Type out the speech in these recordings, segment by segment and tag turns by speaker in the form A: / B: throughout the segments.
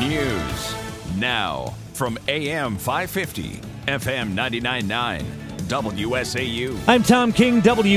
A: News. Now, from AM 550, FM 99.9, WSAU.
B: I'm Tom King,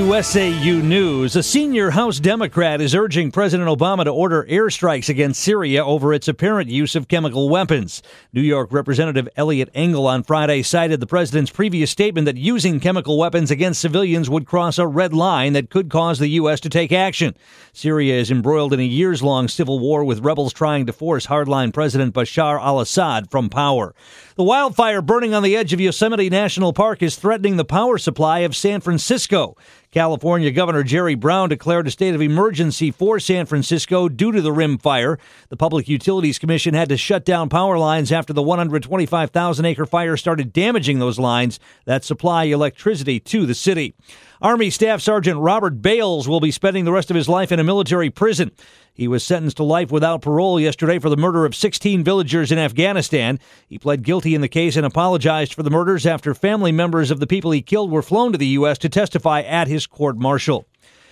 B: WSAU News. A senior House Democrat is urging President Obama to order airstrikes against Syria over its apparent use of chemical weapons. New York Representative Eliot Engel on Friday cited the president's previous statement that using chemical weapons against civilians would cross a red line that could cause the U.S. to take action. Syria is embroiled in a years-long civil war with rebels trying to force hardline President Bashar al-Assad from power. The wildfire burning on the edge of Yosemite National Park is threatening the power supply of San Francisco. California Governor Jerry Brown declared a state of emergency for San Francisco due to the rim fire. The Public Utilities Commission had to shut down power lines after the 125,000-acre fire started damaging those lines that supply electricity to the city. Army Staff Sergeant Robert Bales will be spending the rest of his life in a military prison. He was sentenced to life without parole yesterday for the murder of 16 villagers in Afghanistan. He pled guilty in the case and apologized for the murders after family members of the people he killed were flown to the U.S. to testify at his court-martial.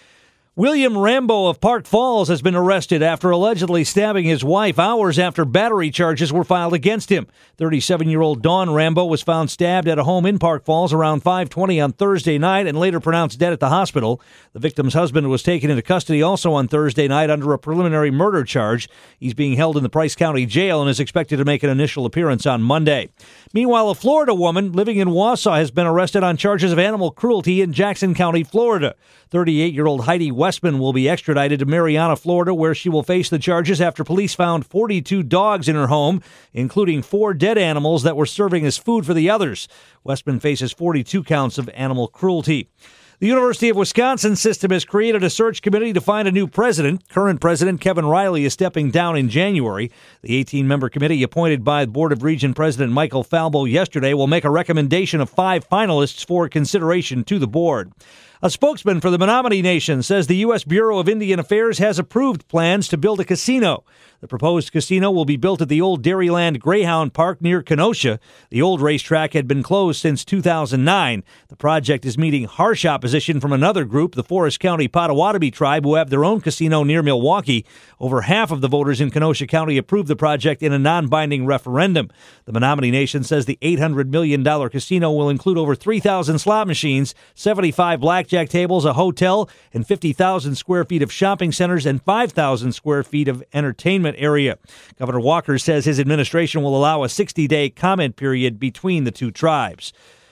B: William Rambo of Park Falls has been arrested after allegedly stabbing his wife hours after battery charges were filed against him. 37-year-old Dawn Rambo was found stabbed at a home in Park Falls around 5:20 on Thursday night and later pronounced dead at the hospital. The victim's husband was taken into custody also on Thursday night under a preliminary murder charge. He's being held in the Price County Jail and is expected to make an initial appearance on Monday. Meanwhile, a Florida woman living in Wausau has been arrested on charges of animal cruelty in Jackson County, Florida. 38-year-old Heidi Westman will be extradited to Marianna, Florida, where she will face the charges after police found 42 dogs in her home, including 4 dead animals that were serving as food for the others. Westman faces 42 counts of animal cruelty. The University of Wisconsin system has created a search committee to find a new president. Current president Kevin Riley is stepping down in January. The 18-member committee appointed by the Board of Regent President Michael Falbo yesterday will make a recommendation of 5 finalists for consideration to the board. A spokesman for the Menominee Nation says the U.S. Bureau of Indian Affairs has approved plans to build a casino. The proposed casino will be built at the old Dairyland Greyhound Park near Kenosha. The old racetrack had been closed since 2009. The project is meeting harsh opposition from another group, the Forest County Potawatomi tribe, who have their own casino near Milwaukee. Over half of the voters in Kenosha County approved the project in a non-binding referendum. The Menominee Nation says the $800 million casino will include over 3,000 slot machines, 75 blackjack tables, a hotel, and 50,000 square feet of shopping centers and 5,000 square feet of entertainment area. Governor Walker says his administration will allow a 60-day comment period between the two tribes.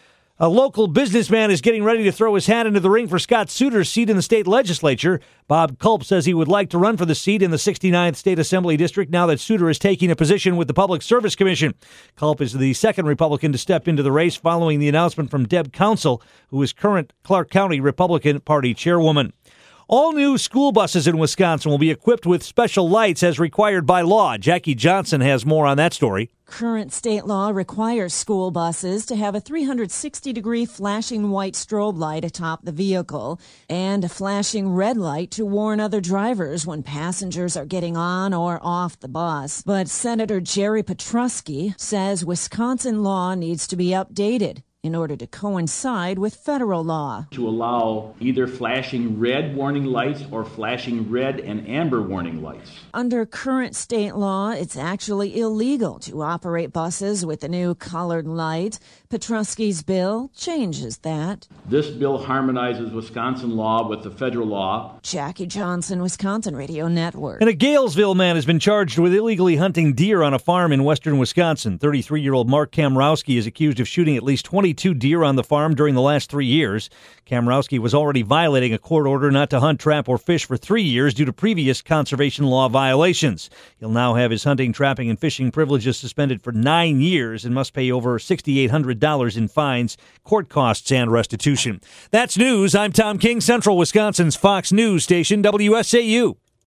B: A local businessman is getting ready to throw his hat into the ring for Scott Souter's seat in the state legislature. Bob Culp says he would like to run for the seat in the 69th State Assembly District now that Souter is taking a position with the Public Service Commission. Culp is the second Republican to step into the race following the announcement from Deb Council, who is current Clark County Republican Party chairwoman. All new school buses in Wisconsin will be equipped with special lights as required by law. Jackie Johnson has more on that story.
C: Current state law requires school buses to have a 360-degree flashing white strobe light atop the vehicle and a flashing red light to warn other drivers when passengers are getting on or off the bus. But Senator Jerry Petrusky says Wisconsin law needs to be updated in order to coincide with federal law.
D: To allow either flashing red warning lights or flashing red and amber warning lights.
C: Under current state law, it's actually illegal to operate buses with the new colored light. Petrusky's bill changes that.
D: This bill harmonizes Wisconsin law with the federal law.
C: Jackie Johnson, Wisconsin Radio Network.
B: And a Galesville man has been charged with illegally hunting deer on a farm in western Wisconsin. 33-year-old Mark Kamrowski is accused of shooting at least 22 deer on the farm during the last 3 years. Kamrowski was already violating a court order not to hunt, trap, or fish for 3 years due to previous conservation law violations. He'll now have his hunting, trapping, and fishing privileges suspended for 9 years and must pay over $6,800 in fines, court costs, and restitution. That's news. I'm Tom King, Central Wisconsin's Fox News station, WSAU.